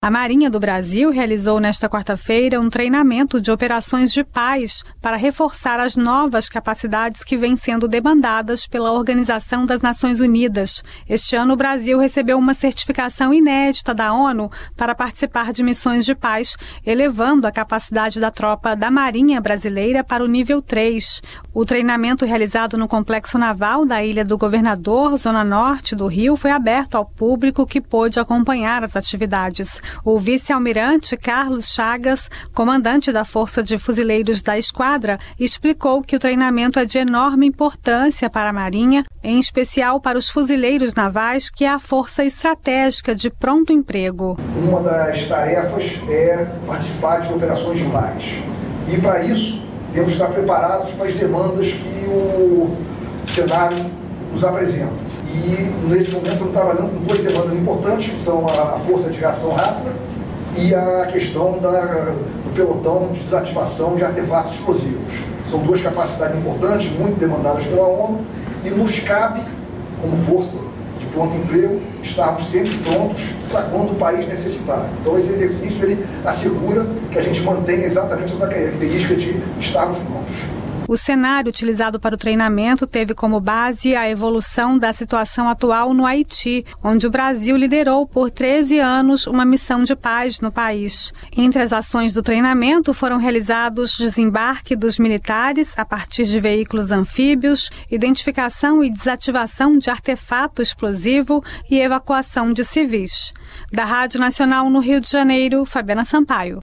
A Marinha do Brasil realizou nesta quarta-feira um treinamento de operações de paz para reforçar as novas capacidades que vêm sendo demandadas pela Organização das Nações Unidas. Este ano, o Brasil recebeu uma certificação inédita da ONU para participar de missões de paz, elevando a capacidade da tropa da Marinha Brasileira para o nível 3. O treinamento realizado no Complexo Naval da Ilha do Governador, zona norte do Rio, foi aberto ao público que pôde acompanhar as atividades. O vice-almirante Carlos Chagas, comandante da Força de Fuzileiros da Esquadra, explicou que o treinamento é de enorme importância para a Marinha, em especial para os fuzileiros navais, que é a força estratégica de pronto emprego. Uma das tarefas é participar de operações de paz. E para isso, temos que estar preparados para as demandas que o cenário nos apresenta. E nesse momento estamos trabalhando com duas demandas importantes, que são a força de reação rápida e a questão do pelotão de desativação de artefatos explosivos. São duas capacidades importantes, muito demandadas pela ONU, e nos cabe, como força de pronto emprego, estarmos sempre prontos para quando o país necessitar. Então esse exercício ele assegura que a gente mantenha exatamente essa característica de estarmos prontos. O cenário utilizado para o treinamento teve como base a evolução da situação atual no Haiti, onde o Brasil liderou por 13 anos uma missão de paz no país. Entre as ações do treinamento foram realizados desembarque dos militares a partir de veículos anfíbios, identificação e desativação de artefato explosivo e evacuação de civis. Da Rádio Nacional no Rio de Janeiro, Fabiana Sampaio.